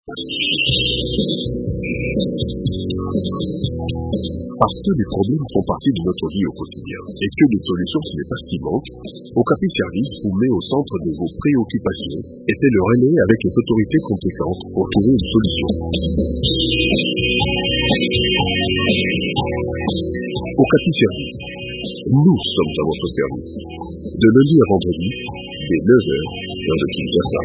Parce que les problèmes font partie de notre vie au quotidien et que les solutions, ce n'est pas ce qui manque, Okapi Service vous met au centre de vos préoccupations et fait le relais avec les autorités compétentes pour trouver une solution. Okapi Service, nous sommes à votre service. De lundi à vendredi, dès 9h, heure de Kinshasa.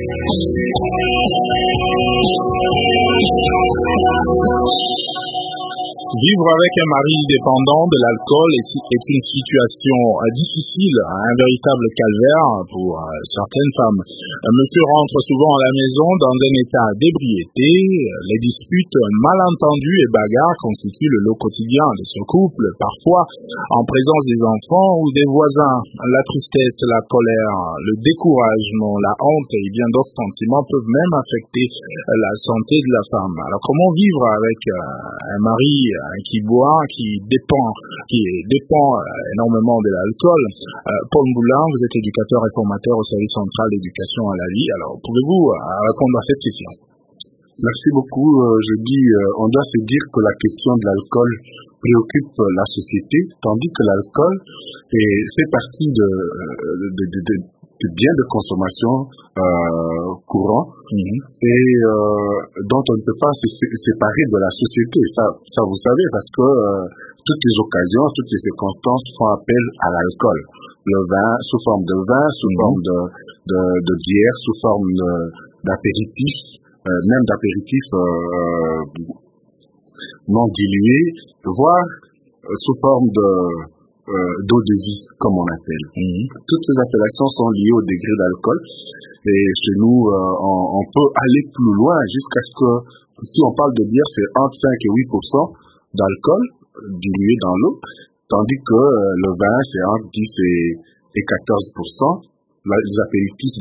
Vivre avec un mari dépendant de l'alcool est une situation difficile, un véritable calvaire pour certaines femmes. Monsieur rentre souvent à la maison dans un état d'ébriété. Les disputes, malentendus et bagarres constituent le lot quotidien de ce couple, parfois en présence des enfants ou des voisins. La tristesse, la colère, le découragement, la honte et bien d'autres sentiments peuvent même affecter la santé de la femme. Alors comment vivre avec un mari qui boit, qui dépend énormément de l'alcool? Paul Mboula, vous êtes éducateur et formateur au service central d'éducation à la vie. Alors, pouvez-vous répondre à cette question? Merci beaucoup. On doit se dire que la question de l'alcool préoccupe la société, tandis que l'alcool fait partie de biens de consommation courants et dont on ne peut pas se séparer de la société. Ça vous savez, parce que toutes les occasions, toutes les circonstances font appel à l'alcool. Le vin, sous forme de vin, sous forme de bière, sous forme d'apéritif, même d'apéritif non dilué, voire sous forme d'eau de vie, comme on appelle. Toutes ces appellations sont liées au degré d'alcool. Et chez nous, on peut aller plus loin jusqu'à ce que, si on parle de bière, c'est entre 5 et 8% d'alcool dilué dans l'eau, tandis que le vin, c'est entre 10 et 14%. Les apéritifs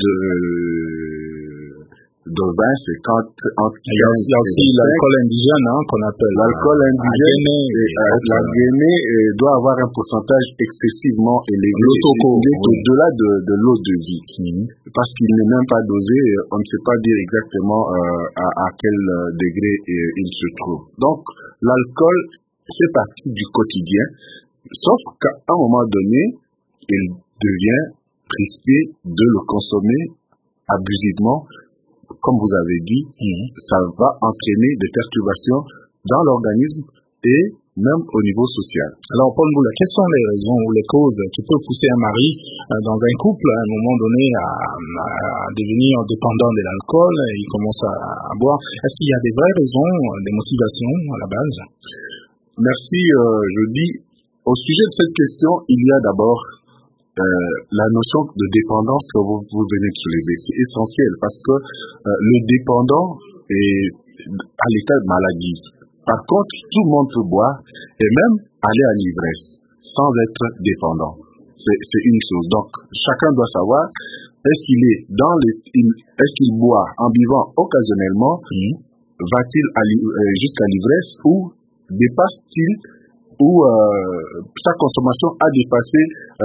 de vin, c'est entre 15 Il y a aussi l'alcool indigène, qu'on appelle. L'alcool indigène, la Guinée doit avoir un pourcentage excessivement élevé. Il est au-delà de l'eau de vie. Parce qu'il n'est même pas dosé, on ne sait pas dire exactement à quel degré il se trouve. Donc, l'alcool fait partie du quotidien, sauf qu'à un moment donné, il devient risqué de le consommer abusivement. Comme vous avez dit, ça va entraîner des perturbations dans l'organisme et même au niveau social. Alors, Paul Mboula, quelles sont les raisons ou les causes qui peuvent pousser un mari dans un couple à un moment donné à devenir dépendant de l'alcool et il commence à boire? Est-ce qu'il y a des vraies raisons, des motivations à la base? Merci. Je dis, au sujet de cette question, il y a d'abord la notion de dépendance que vous venez de soulever. C'est essentiel parce que le dépendant est à l'état de maladie. Par contre, tout le monde peut boire et même aller à l'ivresse sans être dépendant. C'est une chose. Donc, chacun doit savoir, est-ce qu'il boit en buvant occasionnellement, va-t-il jusqu'à l'ivresse ou dépasse-t-il ou sa consommation a dépassé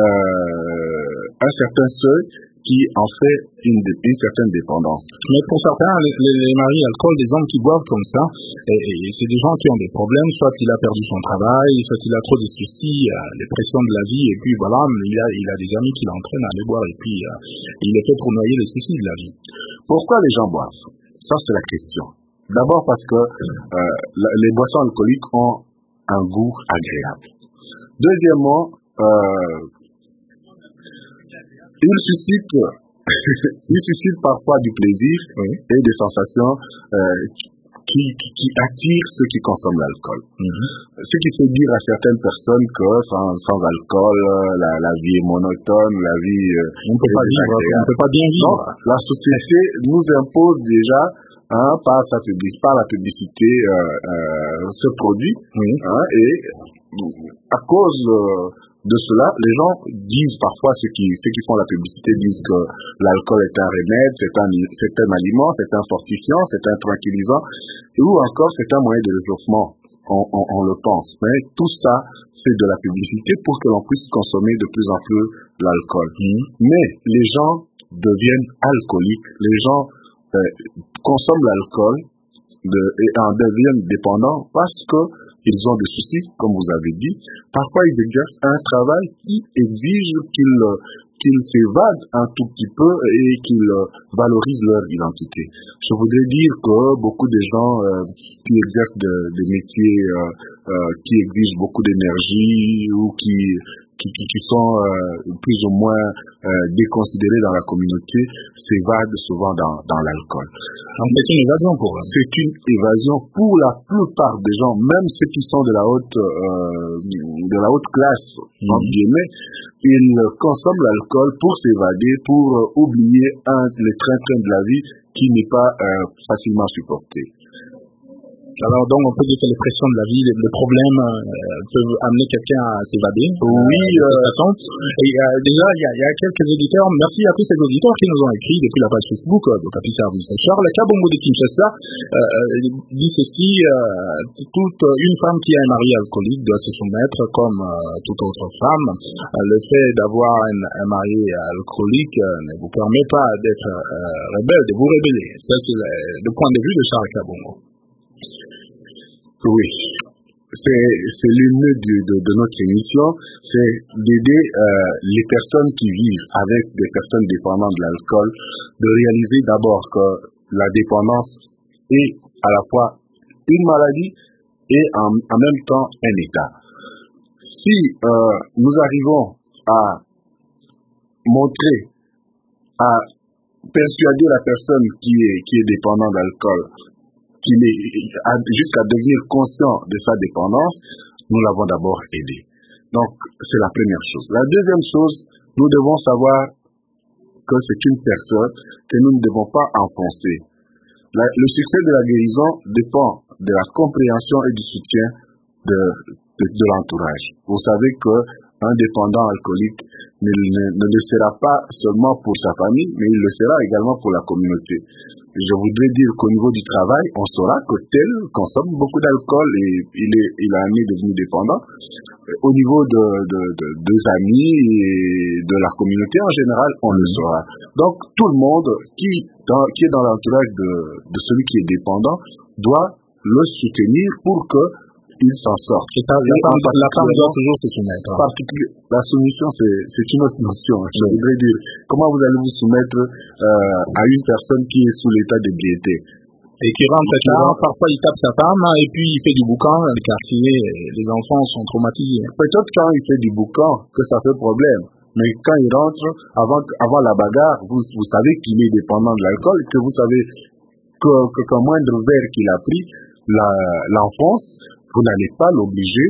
un certain seuil qui en fait une certaine dépendance. Mais pour certains, les maris alcool, des hommes qui boivent comme ça, et c'est des gens qui ont des problèmes, soit il a perdu son travail, soit il a trop de soucis, les pressions de la vie, et puis voilà, il a des amis qui l'entraînent à aller boire, et puis il est fait pour noyer les soucis de la vie. Pourquoi les gens boivent? Ça, c'est la question. D'abord parce que les boissons alcooliques ont un goût agréable. Deuxièmement, il suscite parfois du plaisir et des sensations qui attirent ceux qui consomment l'alcool. Ce qui fait dire à certaines personnes que sans alcool, la vie est monotone, la vie on ne peut pas bien vivre. Non, la société nous impose déjà par la publicité ce produit et à cause de cela, les gens disent parfois, ceux qui font la publicité disent que l'alcool est un remède, c'est un aliment, c'est un fortifiant, c'est un tranquillisant, ou encore c'est un moyen de réchauffement. On le pense. Mais tout ça, c'est de la publicité pour que l'on puisse consommer de plus en plus l'alcool. Mais les gens deviennent alcooliques, les gens consomment l'alcool et en deviennent dépendants parce que ils ont des soucis, comme vous avez dit. Parfois, ils exercent un travail qui exige qu'ils s'évadent un tout petit peu et qu'ils valorisent leur identité. Je voudrais dire que beaucoup de gens qui exercent des métiers qui exigent beaucoup d'énergie ou qui sont plus ou moins déconsidérés dans la communauté s'évadent souvent dans l'alcool. Donc c'est une évasion pour eux. C'est une évasion pour la plupart des gens, même ceux qui sont de la haute classe, entre guillemets. Ils consomment l'alcool pour s'évader, pour oublier le train-train de la vie qui n'est pas facilement supporté. Alors donc on peut dire que les pressions de la vie, les problèmes peuvent amener quelqu'un à s'évader. Oui, de toute façon. Et déjà il y a quelques auditeurs. Merci à tous ces auditeurs qui nous ont écrit depuis la page Facebook d'Okapi Service. Charles Kabongo de Kinshasa dit ceci toute une femme qui a un mari alcoolique doit se soumettre comme toute autre femme. Le fait d'avoir un mari alcoolique ne vous permet pas d'être rebelle, de vous rebeller. Ça c'est le point de vue de Charles Kabongo. Oui, c'est l'une de notre émission, c'est d'aider les personnes qui vivent avec des personnes dépendantes de l'alcool, de réaliser d'abord que la dépendance est à la fois une maladie et en même temps un état. Si nous arrivons à montrer, à persuader la personne qui est dépendante d'alcool, jusqu'à devenir conscient de sa dépendance, nous l'avons d'abord aidé. Donc, c'est la première chose. La deuxième chose, nous devons savoir que c'est une personne que nous ne devons pas enfoncer. Le succès de la guérison dépend de la compréhension et du soutien de l'entourage. Vous savez qu'un dépendant alcoolique ne le sera pas seulement pour sa famille, mais il le sera également pour la communauté. Je voudrais dire qu'au niveau du travail, on saura que tel consomme beaucoup d'alcool et il a un ami devenu dépendant. Au niveau des amis et de la communauté en général, on le saura. Donc, tout le monde qui est dans l'entourage de celui qui est dépendant doit le soutenir pour qu'il s'en sorte. Et ça, la femme doit toujours se soumettre. La soumission, c'est une autre notion. Je voudrais dire, comment vous allez vous soumettre à une personne qui est sous l'état d'ébriété et qui rentre tard, parfois il tape sa femme et puis il fait du boucan dans le quartier et les enfants sont traumatisés. Peut-être quand il fait du boucan que ça fait problème. Mais quand il rentre, avant la bagarre, vous savez qu'il est dépendant de l'alcool, que vous savez qu'un moindre verre qu'il a pris l'enfonce, vous n'allez pas l'obliger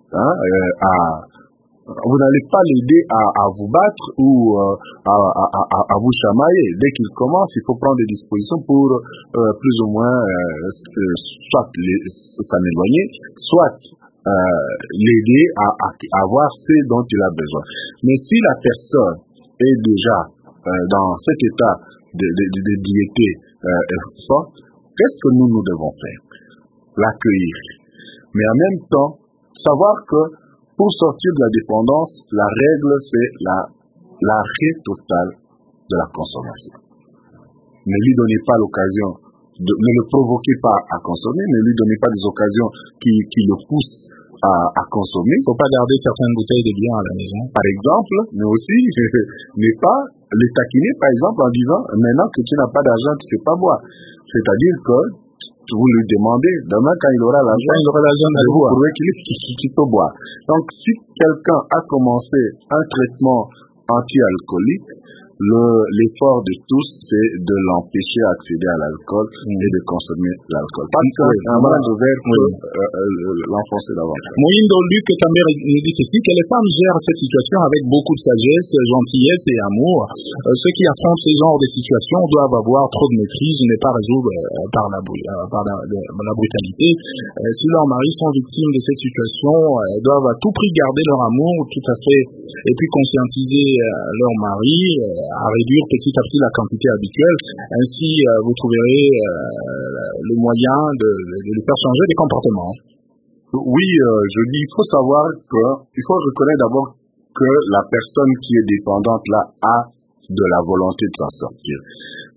vous n'allez pas l'aider à vous battre ou à vous chamailler. Dès qu'il commence, il faut prendre des dispositions pour plus ou moins soit s'en éloigner, soit l'aider à avoir ce dont il a besoin. Mais si la personne est déjà dans cet état de diété forte, qu'est-ce que nous devons faire? L'accueillir. Mais en même temps, savoir que pour sortir de la dépendance, la règle c'est l'arrêt total de la consommation. Ne lui donnez pas l'occasion, ne le provoquez pas à consommer, ne lui donnez pas des occasions qui le poussent à consommer. Il ne faut pas garder certaines bouteilles de bière à la maison. Par exemple, mais aussi ne pas le taquiner par exemple en disant maintenant que tu n'as pas d'argent, tu ne sais pas boire. C'est-à-dire que vous lui demandez, demain quand il aura l'argent, de vous prouver qu'il peut boire. Donc si quelqu'un a commencé un traitement anti-alcoolique, l'effort de tous, c'est de l'empêcher d'accéder à l'alcool et de consommer l'alcool. Parce qu'un moindre verre peut l'enfoncer davantage. Moïndo Luc Camber nous dit ceci, que les femmes gèrent cette situation avec beaucoup de sagesse, gentillesse et amour. Ceux qui affrontent ce genre de situations doivent avoir trop de maîtrise, ne pas résoudre par la brutalité. Si leurs maris sont victimes de cette situation, doivent à tout prix garder leur amour, tout à fait, et puis conscientiser leur mari, à réduire petit à petit la quantité habituelle. Ainsi, vous trouverez le moyen de faire changer des comportements. Oui, je dis, il faut savoir il faut reconnaître d'abord que la personne qui est dépendante là a de la volonté de s'en sortir.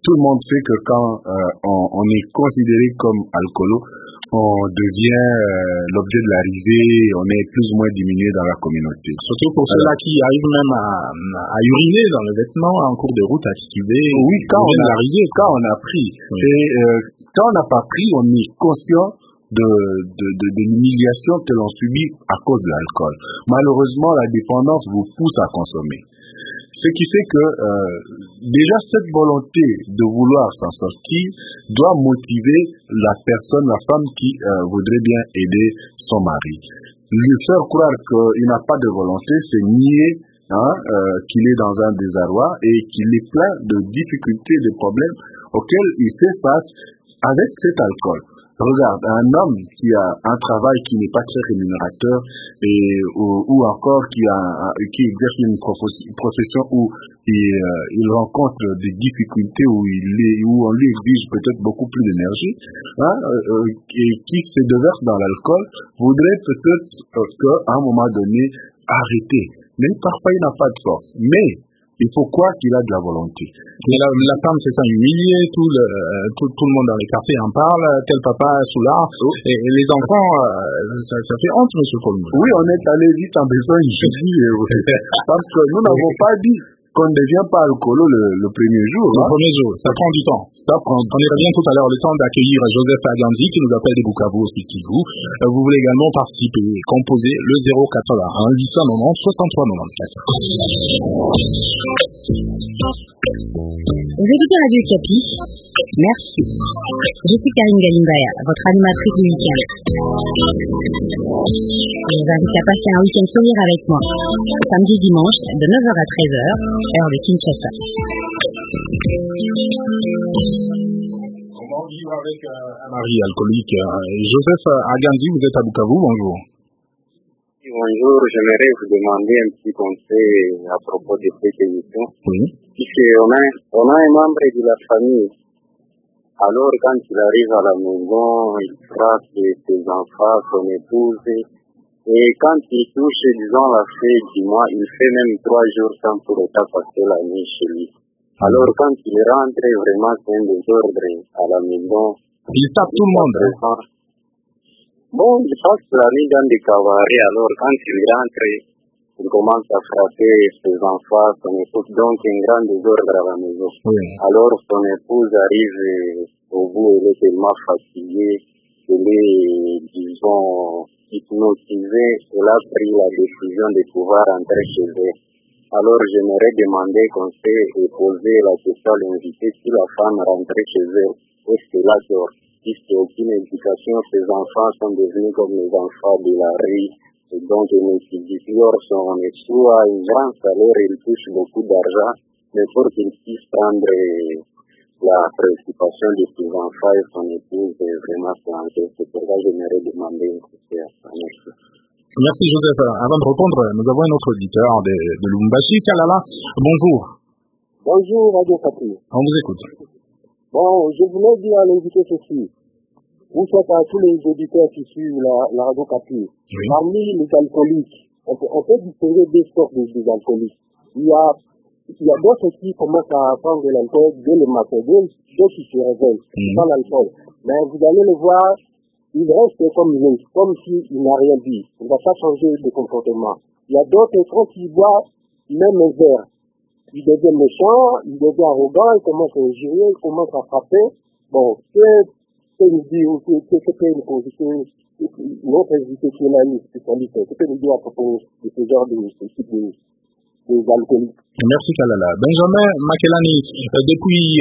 tout le monde sait que quand on est considéré comme alcoolo, on devient l'objet de la risée, on est plus ou moins diminué dans la communauté. Surtout pour ceux-là qui arrivent même à uriner dans les vêtements en cours de route, à tituber. Oui, quand on la risée, quand on a pris. Oui. Et quand on n'a pas pris, on est conscient de l'humiliation que l'on subit à cause de l'alcool. Malheureusement, la dépendance vous pousse à consommer. Ce qui fait que déjà cette volonté de vouloir s'en sortir doit motiver la personne, la femme qui voudrait bien aider son mari. Lui faire croire qu'il n'a pas de volonté, c'est nier qu'il est dans un désarroi et qu'il est plein de difficultés, de problèmes auxquels il fait face avec cet alcool. Regarde, un homme qui a un travail qui n'est pas très rémunérateur ou encore qui exerce une profession où il rencontre des difficultés, où on lui exige peut-être beaucoup plus d'énergie, et qui se déverse dans l'alcool, voudrait peut-être qu'à un moment donné arrêter. Mais parfois il n'a pas de force. Mais il faut quoi qu'il a de la volonté. Et la femme se sent humiliée, tout le monde dans les quartiers en parle, tel papa soulard, et les enfants, ça fait honte, monsieur Colombo. Oui, on est allé vite en besogne, parce que nous n'avons pas dit qu'on ne devient pas alcoolo le premier jour. Le premier jour, ça prend du temps. On y revient tout à l'heure, le temps d'accueillir Joseph Agandi qui nous appelle de Bukavu au Kivu. Vous voulez également participer, composer le 081 890 63 94. Vous écoutez Radio Okapi. Merci. Je suis Karine Galimbaya, votre animatrice du week-end. Je vous invite à passer un week-end sourire avec moi. Samedi dimanche, de 9h à 13h, heure de Kinshasa. Comment vivre avec un mari alcoolique? Joseph Agandi, vous êtes à Bukavu, bonjour. Bonjour, j'aimerais vous demander un petit conseil à propos de cette émission. Oui. Puisqu'on a un membre de la famille. Alors, quand il arrive à la maison, il frappe ses enfants, son épouse. Et quand il touche, disons, la fin du mois, il fait même 3 jours sans pour autant passer la nuit chez lui. Alors, quand il rentre, vraiment, c'est un désordre à la maison. Il tape tout le monde. Bon, il passe la nuit dans des cabarets. Alors, quand il rentre, il commence à frapper ses enfants, son épouse, donc un grand désordre à la maison. Oui. Alors son épouse arrive au bout, elle est tellement fatiguée, elle est, disons, hypnotisée, elle a pris la décision de pouvoir rentrer chez elle. Alors j'aimerais demander conseil et poser la question à l'invité si la femme rentrait chez elle, est-ce qu'elle a tort? Puisqu'il n'y a aucune éducation, ses enfants sont devenus comme les enfants de la rue. Et donc, son époux a un grand salaire, il touche beaucoup d'argent, mais pour qu'il puisse prendre la préoccupation de ses enfants et son épouse, vraiment, c'est pour ça que j'aimerais demander une question. Merci. Merci Joseph. Avant de répondre, nous avons un autre auditeur de Lubumbashi, Kalala. Bonjour. Bonjour, Radio Okapi. On vous écoute. Bon, je voulais dire à l'invité ceci. Vous faites à tous les auditeurs qui suivent la Radio Okapi. Oui. Parmi les alcooliques, on peut distinguer deux sortes des alcooliques. Il y a d'autres qui commencent à prendre de l'alcool dès le matin, d'autres qui se réveillent sans l'alcool. Mais vous allez le voir, il reste comme s'il n'a rien dit. Il ne va pas changer de comportement. Il y a d'autres, quand ils boivent même un verre, ils deviennent méchants, ils deviennent arrogants, ils commencent à injurier, ils commencent à frapper. Bon, que nous dire, notre invité qui est là, une spécialiste, que peut nous dire à propos de ce genre de alcooliques? Merci Kalala. Benjamin Makelani, depuis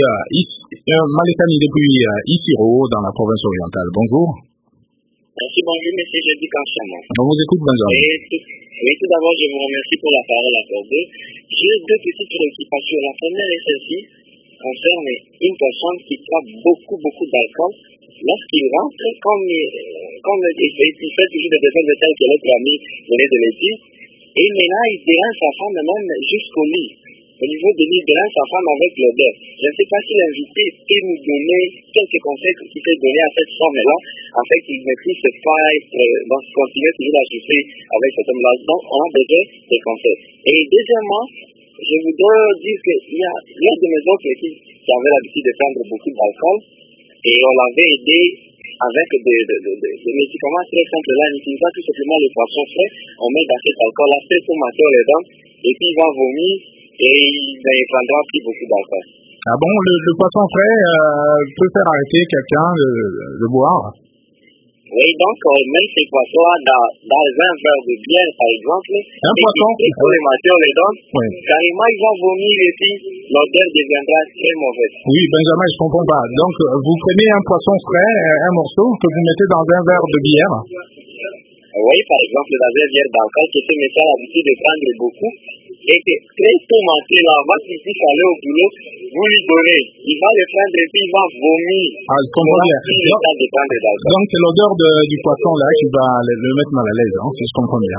Isiro, dans la province orientale. Bonjour. Merci, bonjour, monsieur, je dis Kanchama. On vous écoute, Benjamin. Tout d'abord, je vous remercie pour la parole accordée. J'ai deux petites préoccupations. La première est celle-ci, concerne une personne qui prend beaucoup d'alcool. Lorsqu'il rentre, comme il fait toujours des défenses de telles que l'autre ami venait de le dire, et maintenant il dérange sa femme même jusqu'au lit. Au niveau de l'île, il dérange sa femme avec l'odeur. Je ne sais pas si l'invité peut nous donner quelques conseils qu'il peut donner à cette femme-là, afin qu'il ne puisse pas continuer toujours à souffrir avec cet homme-là. Donc on a besoin de conseils. Et deuxièmement, je voudrais dire qu'il y a de mes autres filles qui avaient l'habitude de prendre beaucoup d'alcool et on l'avait aidé avec des médicaments très simples. Là, on utilise tout simplement le poisson frais, on met dans cet alcool-là, c'est pour mater les dents, et puis il va vomir et il prendra plus beaucoup d'alcool. Ah bon, le poisson frais peut faire arrêter quelqu'un de boire? Oui, donc même ces poissons-là dans un verre de bière, par exemple, un poisson pour les mater les dents, oui. Carrément il va vomir et puis l'odeur deviendra très mauvaise. Oui, Benjamin, je comprends pas. Donc vous prenez un poisson frais, un morceau que vous mettez dans un verre de bière? Oui, par exemple, dans un verre d'alcool que ce médecin a l'habitude de prendre beaucoup, et que très tôt matin, là, avant qu'il puisse aller au boulot, vous lui donnez. Il va le prendre et puis il va vomir. Ah, je comprends bien. Donc c'est l'odeur du poisson là qui va le mettre mal à l'aise, hein, si je comprends bien.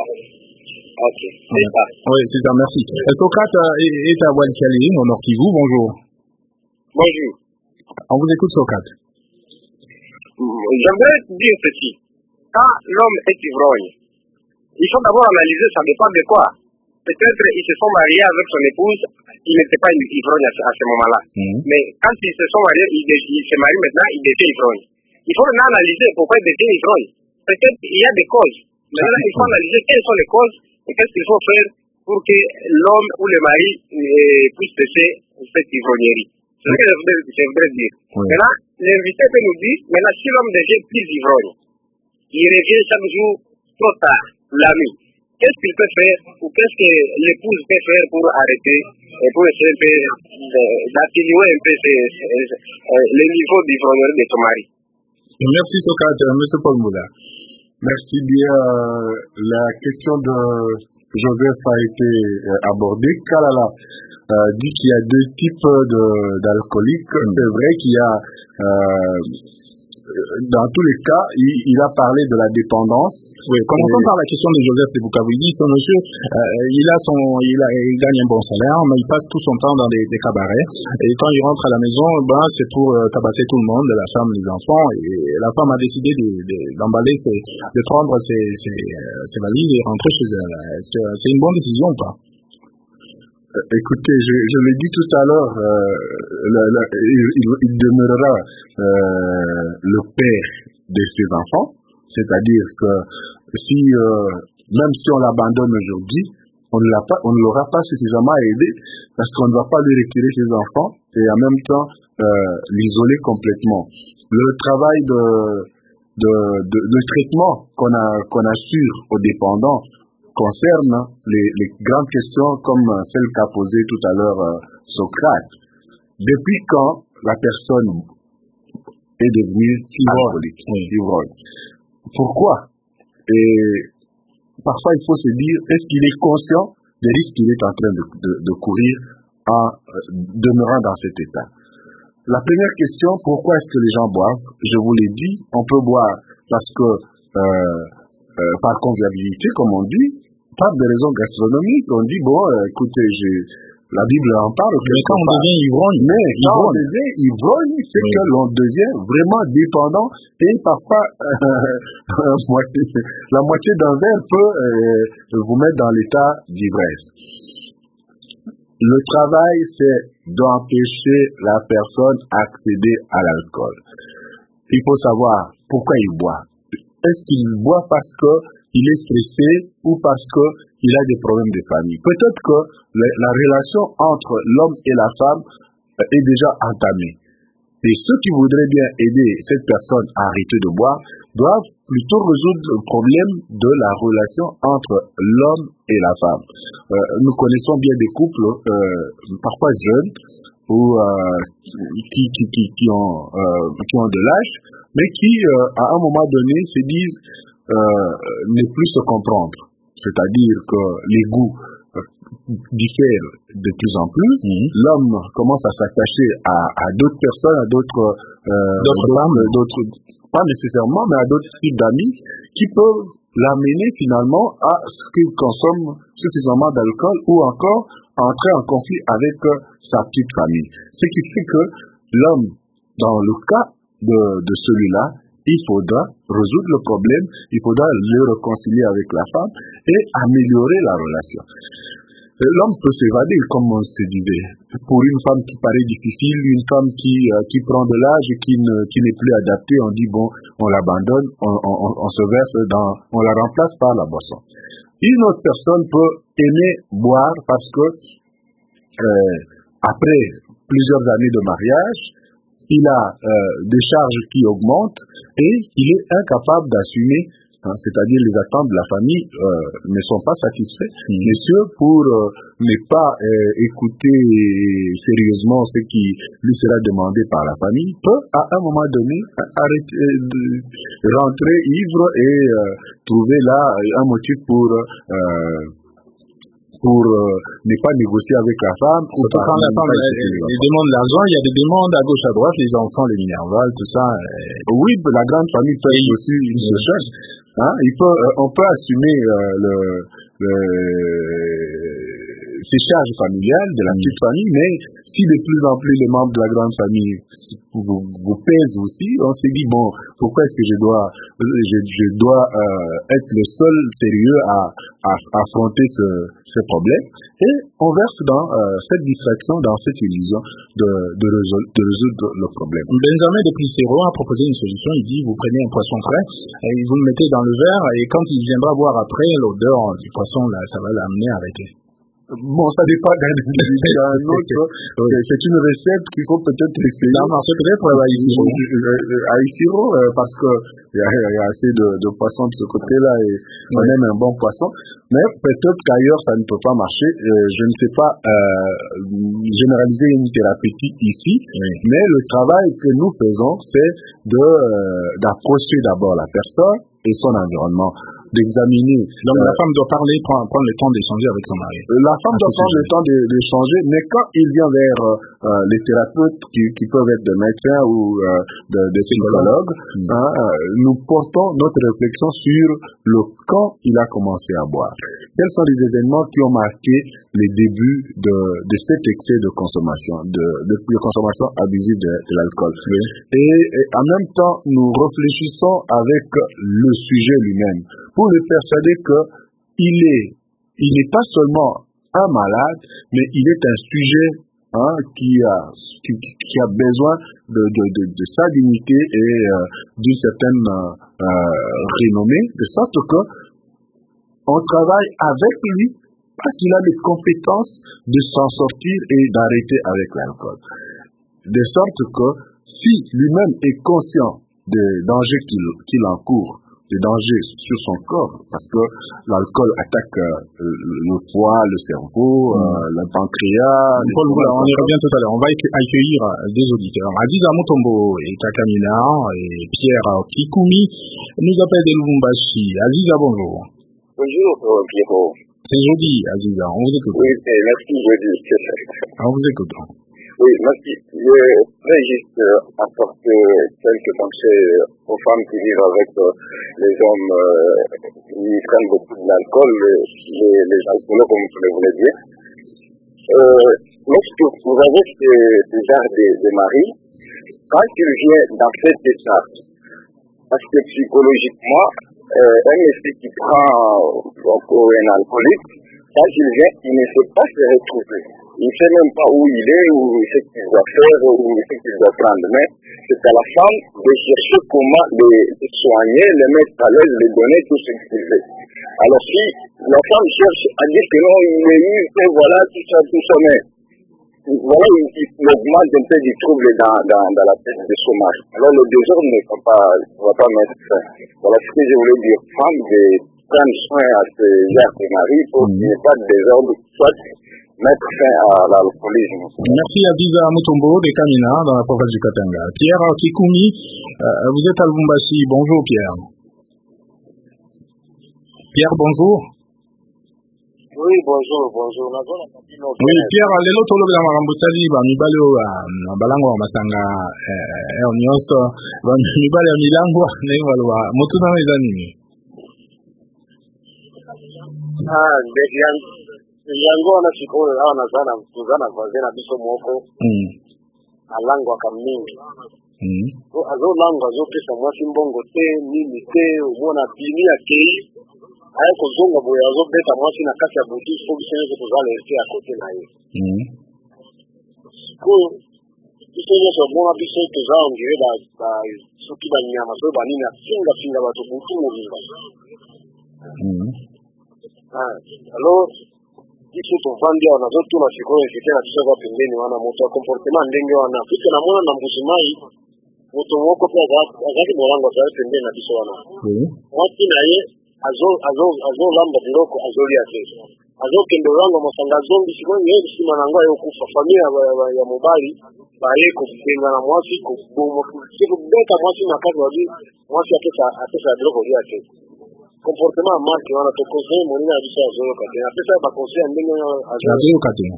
Ok, c'est ça. Oui, c'est ça, merci. Socrate est à Walkiali, au Nord Kivu, bonjour. Bonjour. On vous écoute, Socrate. J'aimerais dire ceci. Quand l'homme est ivrogne, il faut d'abord analyser ça dépend de quoi. Peut-être ils se sont mariés avec son épouse, il n'était pas ivrogne à ce moment-là. Mais quand ils se sont mariés, ils se marient maintenant, il devient ivrogne. Il faut analyser pourquoi il devient ivrogne. Peut-être il y a des causes. Maintenant, il faut analyser quelles sont les causes et qu'est-ce qu'il faut faire pour que l'homme ou le mari puisse cesser cette ivrognerie. C'est ce que je voudrais dire. Maintenant, l'invité peut nous dire, maintenant si l'homme devient plus ivrogne, il revient chaque jour trop tard, la nuit. Qu'est-ce qu'il peut faire ou qu'est-ce que l'épouse peut faire pour arrêter et pour essayer d'atténuer un peu le niveau d'ivrognerie de son mari? Merci Socrate, M. Paul Moula. Merci bien. La question de Joseph a été abordée. Kalala dit qu'il y a deux types d'alcooliques. C'est vrai qu'il y a dans tous les cas, il a parlé de la dépendance. Oui, commençons par la question de Joseph de Bukavu. Il dit, son monsieur, il gagne un bon salaire, mais il passe tout son temps dans des cabarets. Et quand il rentre à la maison, c'est pour tabasser tout le monde, la femme, les enfants. Et la femme a décidé d'emballer, de prendre ses valises et rentrer chez elle. C'est une bonne décision ou pas? Écoutez, je l'ai dit tout à l'heure, il demeurera le père de ses enfants, c'est-à-dire que même si on l'abandonne aujourd'hui, on ne l'aura pas suffisamment aidé parce qu'on ne va pas lui retirer ses enfants et en même temps l'isoler complètement. Le travail de traitement qu'on assure aux dépendants concerne les grandes questions comme celle qu'a posée tout à l'heure Socrate. Depuis quand la personne est devenue alcoolique, ivrogne? Pourquoi? Et parfois il faut se dire, est-ce qu'il est conscient des risques qu'il est en train de courir en demeurant dans cet état? La première question, pourquoi est-ce que les gens boivent? Je vous l'ai dit, on peut boire parce que par convivialité, comme on dit, pas de raison gastronomique. On dit, bon, écoutez, la Bible en parle. Mais quand on devient ivrogne, c'est que l'on devient vraiment dépendant et parfois la moitié d'un verre peut vous mettre dans l'état d'ivresse. Le travail, c'est d'empêcher la personne d'accéder à l'alcool. Il faut savoir pourquoi il boit. Est-ce qu'il boit parce qu'il est stressé ou parce qu'il a des problèmes de famille? Peut-être que la relation entre l'homme et la femme est déjà entamée. Et ceux qui voudraient bien aider cette personne à arrêter de boire doivent plutôt résoudre le problème de la relation entre l'homme et la femme. Nous connaissons bien des couples, parfois jeunes, ou qui ont de l'âge, mais qui, à un moment donné, se disent ne plus se comprendre. C'est-à-dire que les goûts diffèrent de plus en plus. L'homme commence à s'attacher à d'autres personnes, à d'autres femmes, pas nécessairement, mais à d'autres types d'amis qui peuvent l'amener finalement à ce qu'il consomme suffisamment d'alcool ou encore entrer en conflit avec sa petite famille. Ce qui fait que l'homme, dans le cas de celui-là, il faudra résoudre le problème, il faudra le réconcilier avec la femme et améliorer la relation. L'homme peut s'évader, comme on se disait. Pour une femme qui paraît difficile, une femme qui prend de l'âge et qui n'est plus adaptée, on dit bon, on l'abandonne, on se verse on la remplace par la boisson. Une autre personne peut aimer boire parce que après plusieurs années de mariage, il a des charges qui augmentent et il est incapable d'assumer, c'est-à-dire les attentes de la famille ne sont pas satisfaits. Monsieur, pour ne pas écouter sérieusement ce qui lui sera demandé par la famille, peut à un moment donné arrêter de rentrer ivre et trouver là un motif pour ne pas négocier avec la femme. Surtout quand la femme demande l'argent, il y a des demandes à gauche à droite, les enfants, les minervales, tout ça. Oui, la grande famille peut être aussi une seule chose. On peut assumer ces charges familiales de la petite famille, mais si de plus en plus les membres de la grande famille vous pèsent aussi, on s'est dit bon, pourquoi est-ce que je dois être le seul sérieux à affronter ce problème, et on verse dans cette distraction, dans cette illusion de résoudre le problème. Benjamin de Plicero a proposé une solution. Il dit vous prenez un poisson frais et vous le mettez dans le verre, et quand il viendra boire après, l'odeur du poisson là, ça va l'amener à arrêter. Bon, ça dépend d'un individu à un autre. C'est une recette qu'il faut peut-être essayer. Ça marche peut-être à Isiro, parce que il y a assez de poissons de ce côté-là et on aime un bon poisson. Mais peut-être qu'ailleurs ça ne peut pas marcher. Je ne sais pas généraliser une thérapeutique ici, mais le travail que nous faisons, c'est d'approcher d'abord la personne et son environnement, d'examiner. Donc la femme doit parler, prendre le temps d'échanger avec son mari. La femme doit prendre le temps d'échanger, mais quand il vient vers les thérapeutes qui peuvent être des médecins ou des psychologues, nous portons notre réflexion sur quand il a commencé à boire. Quels sont les événements qui ont marqué les débuts de cet excès de consommation, de consommation abusive de l'alcool. Et en même temps, nous réfléchissons avec le sujet lui-même pour le persuader qu'il n'est pas seulement un malade, mais il est un sujet qui a besoin de sa dignité et d'une certaine renommée, de sorte que on travaille avec lui parce qu'il a les compétences de s'en sortir et d'arrêter avec l'alcool. De sorte que si lui-même est conscient des dangers qu'il encourt, des dangers sur son corps, parce que l'alcool attaque le foie, le cerveau, le pancréas. On y revient tout à l'heure. On va accueillir des auditeurs. Aziza Mutombo et Takamina et Pierre Kikoumi nous appellent de Lubumbashi. Aziza, bonjour. Bonjour, Pierrot. C'est jeudi, Aziza. On vous écoute. Oui, merci, jeudi. On vous écoute. Oui, merci. Je voudrais juste apporter quelques pensées aux femmes qui vivent avec les hommes qui prennent beaucoup de l'alcool, les alcoolos, comme vous le voulez dire. Lorsque vous avez ce genre de mari, quand il vient dans cet état, parce que psychologiquement, un effet qui prend un alcoolique, quand il vient, il ne sait pas se retrouver. Il ne sait même pas où il est, ou ce qu'il doit faire, ou ce qu'il doit prendre. Mais c'est à la femme de chercher comment les soigner, les mettre à l'aise, les donner tout ce qu'il veut. Alors si la femme cherche à dire que non, il est eu, et voilà, tout ça, mais voilà, il augmente un peu du trouble dans la tête de son mari. Alors le désordre ne va pas mettre fin. Voilà ce que je voulais dire. Femme de prendre soin à ce genre de mari pour qu'il n'y ait pas de désordre, soit mettre fin à l'alcoolisme. Merci Aziza Mutombo de Kamina dans la province du Katanga. Pierre Kikoumi, vous êtes à Lubumbashi. Bonjour Pierre. Pierre, bonjour. Oui, bonjour. Oui, Pierre, lelo tolobela makambo tali ba mibale na balango masanga nyonso ba mibale ya milango ne balwa mutuna eza nini? Yango wana sikoyo hawa nazana vazena biso moko alangwa kamingi azolangwa azopesa mwasi mbongo te nini te omona bini akei aye kozonga boye azobeta mwasi na kati ya boutique fo biso nyonso tozala reste à côté na ye sikoyo biso nyonso bona biso toza ondire soki banyama soki banini afingafinga bato butu mobimba alors biso tovandi awa nazotuna sikoyo ekete na biso kwa pembeni wana moto ya comportement ndenge wana puke namona na mbujimai moto moko mpe azalaki molango azali pembeni na biso wana mwasi na ye azolamba biloko azolia te azokende olanga masanga azongi sikoyo ye nsima na yango ayokufa famille ya mobali baye kobenga na mwasi kobeta mwasi na kati wabi mwasi apesa biloko lia te comportement ya marke wana tokonseye monina ya biso azoyoka te apesa ye bakonseye ya ndenge azoyoka te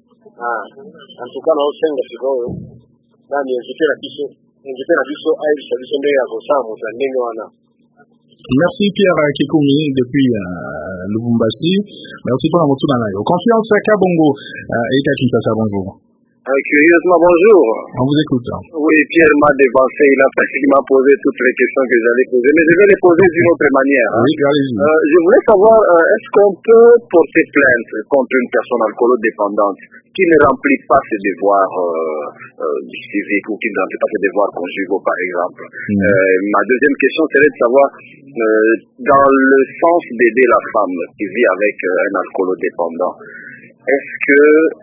en tout cas naosenga sikoyo nani invité na biso ayebisa biso ndenge ya kosala moto ya ndenge wana. Merci Pierre Kikoumi depuis Lubumbashi. Merci pour la moto dans l'air. Confiance à Kabongo et Kinshasa, bonjour. Curieusement, bonjour. On vous écoute. Oui, Pierre m'a dévancé, il a pratiquement posé toutes les questions que j'allais poser, mais je vais les poser d'une autre manière. Oui, allez-y. Je voulais savoir, est-ce qu'on peut porter plainte contre une personne alcoolodépendante qui ne remplit pas ses devoirs civiques ou qui ne remplit pas ses devoirs conjugaux, par exemple? Ma deuxième question serait de savoir, dans le sens d'aider la femme qui vit avec un alcoolodépendant, est-ce que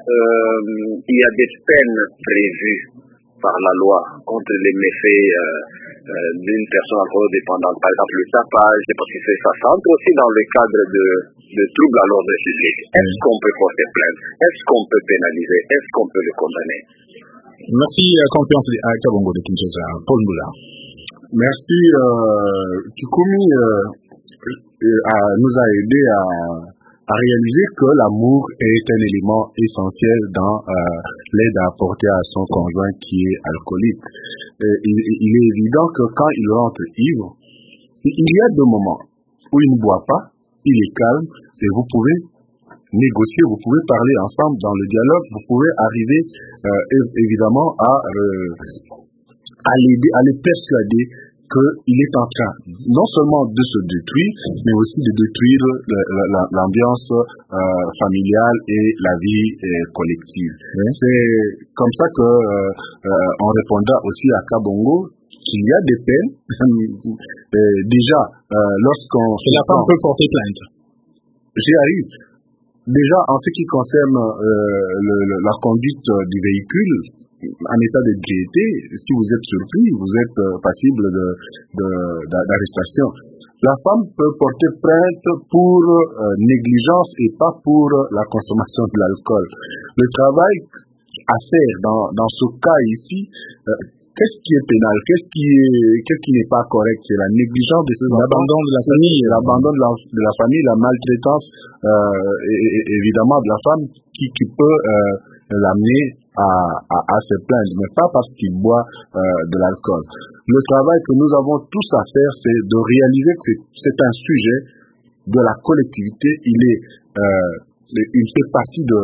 il y a des peines prévues par la loi contre les méfaits d'une personne alcoolodépendante, par exemple le tapage, parce que ça entre aussi dans le cadre de troubles à l'ordre public. Est-ce qu'on peut porter plainte? Est-ce qu'on peut pénaliser? Est-ce qu'on peut le condamner? Merci, Confiance à Kabongo de Kinshasa. Paul Moula. Merci. Kikoumi nous a aidé à réaliser que l'amour est un élément essentiel dans l'aide à apporter à son conjoint qui est alcoolique. Il est évident que quand il rentre ivre, il y a des moments où il ne boit pas, il est calme et vous pouvez négocier, vous pouvez parler ensemble dans le dialogue, vous pouvez arriver évidemment à l'aider, à le persuader qu'il est en train non seulement de se détruire, mais aussi de détruire l'ambiance familiale et la vie collective. C'est comme ça que on répondra aussi à Kabongo qu'il y a des peines. Déjà, lorsqu'on... La femme peut porter plainte. J'y arrive. Déjà, en ce qui concerne la conduite du véhicule, en état de gaieté, si vous êtes surpris, vous êtes passible d'arrestation. La femme peut porter plainte pour négligence et pas pour la consommation de l'alcool. Le travail à faire dans ce cas ici, qu'est-ce qui est pénal, qu'est-ce qui n'est pas correct? C'est la négligence de l'abandon de la famille, la maltraitance évidemment de la femme qui peut l'amener à se plaindre, mais pas parce qu'il boit de l'alcool. Le travail que nous avons tous à faire, c'est de réaliser que c'est un sujet de la collectivité. Il fait partie de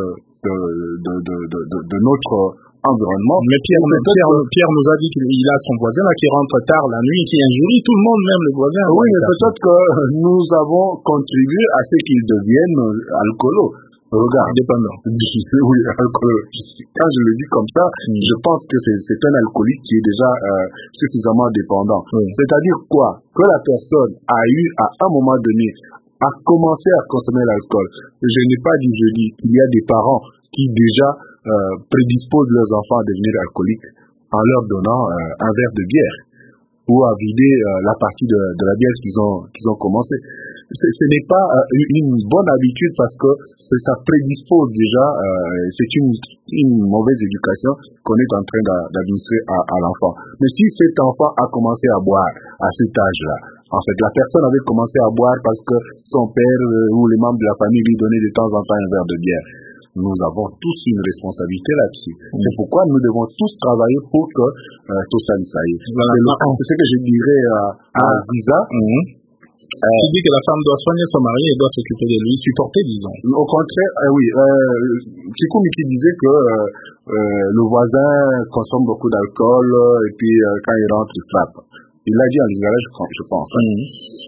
notre environnement. Mais Pierre nous a dit qu'il a son voisin là qui rentre tard la nuit, qui injurie tout le monde, même le voisin. Oui, mais peut-être que nous avons contribué à ce qu'il devienne alcoolo. Regarde, indépendant. Oui, alcoolo. Quand je le dis comme ça, je pense que c'est un alcoolique qui est déjà suffisamment dépendant. C'est-à-dire quoi? Que la personne a eu à un moment donné à commencer à consommer l'alcool. Je n'ai pas dit, je dis qu'il y a des parents qui déjà prédisposent leurs enfants à devenir alcooliques en leur donnant un verre de bière ou à vider la partie de la bière qu'ils ont commencé. Ce n'est pas une bonne habitude parce que ça prédispose déjà, c'est une mauvaise éducation qu'on est en train d'administrer à l'enfant. Mais si cet enfant a commencé à boire à cet âge-là, en fait, la personne avait commencé à boire parce que son père ou les membres de la famille lui donnaient de temps en temps un verre de bière. Nous avons tous une responsabilité là-dessus. C'est pourquoi nous devons tous travailler pour que tout ça ne s'aille. C'est ce que je dirais à Visa. Tu dis que la femme doit soigner son mari et doit s'occuper de lui, supporter, disons. Au contraire, oui. Kikoumi qui disait que le voisin consomme beaucoup d'alcool et puis quand il rentre, il frappe. Il l'a dit en Israël, je pense.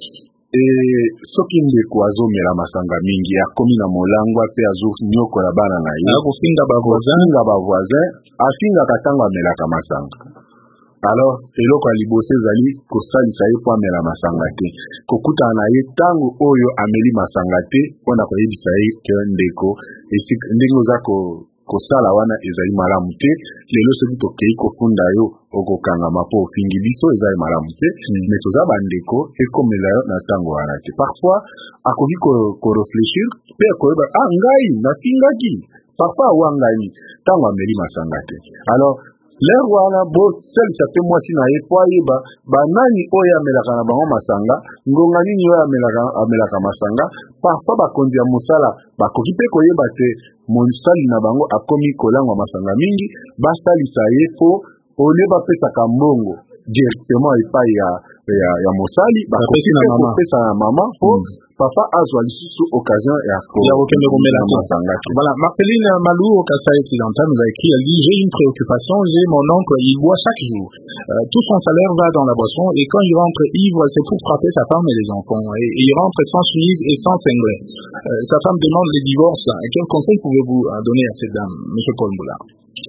soki ndeko azomela masanga mingi akomi na molangwa pe azonyokola bana na ye akofinga bavoisin afingaka ntango amelaka masanga. Alors eloko ya liboso ezali kosalisa ye po amela masanga te, kokutana na ye ntango oyo ameli masanga te mpona koyebisa ye ke ndeko ndenge oza kosala wana ezali malamu te. Lelo soki tokei kofunda yo okokangama po ofingi biso ezali malamu te, mais toza bandeko ekomela yo na ntango wana te. Parfois akoki koreflechir pe akoyeba ngai nafingaki papa awa ngai ntango ameli masanga te. Alors lere wana bosalisa pe mwasi na ye po ayeba banani oyo amelaka na bango masanga, ngonga nini oyo amelaka masanga. Parfois bakonzi ya mosala bakoki pe koyeba te mosali na bango akomi kolangwa masanga mingi, basalisa ye po ole bapesaka mbongo directement epai ya mosali, bakoki pe kopesa na mama po papa azwa lisusu occasion ya komela masanga. Voilà, Marceline Malou au Kasaï Occidental nous a écrit, elle dit: j'ai une préoccupation, j'ai mon oncle, il boit chaque jour. Tout son salaire va dans la boisson et quand il rentre ivre, c'est pour frapper sa femme et les enfants. Et il rentre sans chemise et sans cinglet. Sa femme demande le divorce. Quel conseil pouvez-vous donner à cette dame, M. Paul Moula?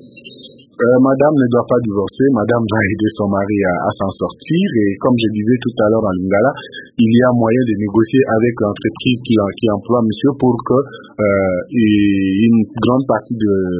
Madame ne doit pas divorcer, madame va aider son mari à s'en sortir, et comme je disais tout à l'heure en Lingala, il y a moyen de négocier avec l'entreprise qui emploie monsieur pour que une grande partie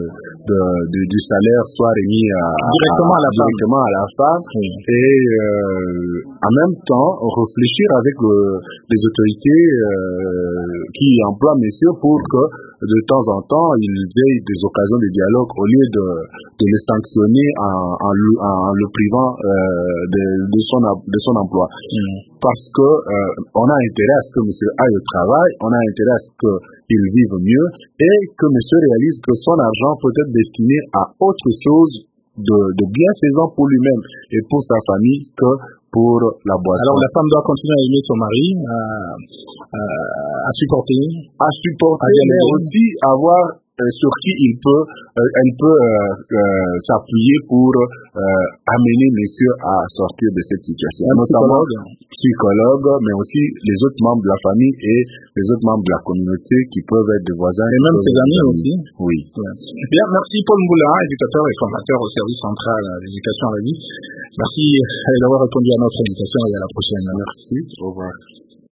du salaire soit remis directement à la femme. Et en même temps réfléchir avec les autorités qui emploient monsieur pour que de temps en temps ils aient des occasions de dialogue au lieu de les sanctionner en le privant de son emploi. Parce que on a intérêt à ce que monsieur aille au travail, on a intérêt à ce qu'il vive mieux et que monsieur réalise que son argent peut être destiné à autre chose de bienfaisant pour lui-même et pour sa famille que pour la boisson. Alors la femme doit continuer à aimer son mari, à supporter, mais aussi avoir sur qui elle peut s'appuyer pour amener monsieur à sortir de cette situation. Notamment psychologue, mais aussi les autres membres de la famille et les autres membres de la communauté qui peuvent être des voisins. Et même ses amis aussi. Oui. Bien, merci Paul Moula, éducateur et formateur au service central à l'éducation à la vie. Merci d'avoir répondu à notre invitation et à la prochaine. Merci. Au revoir.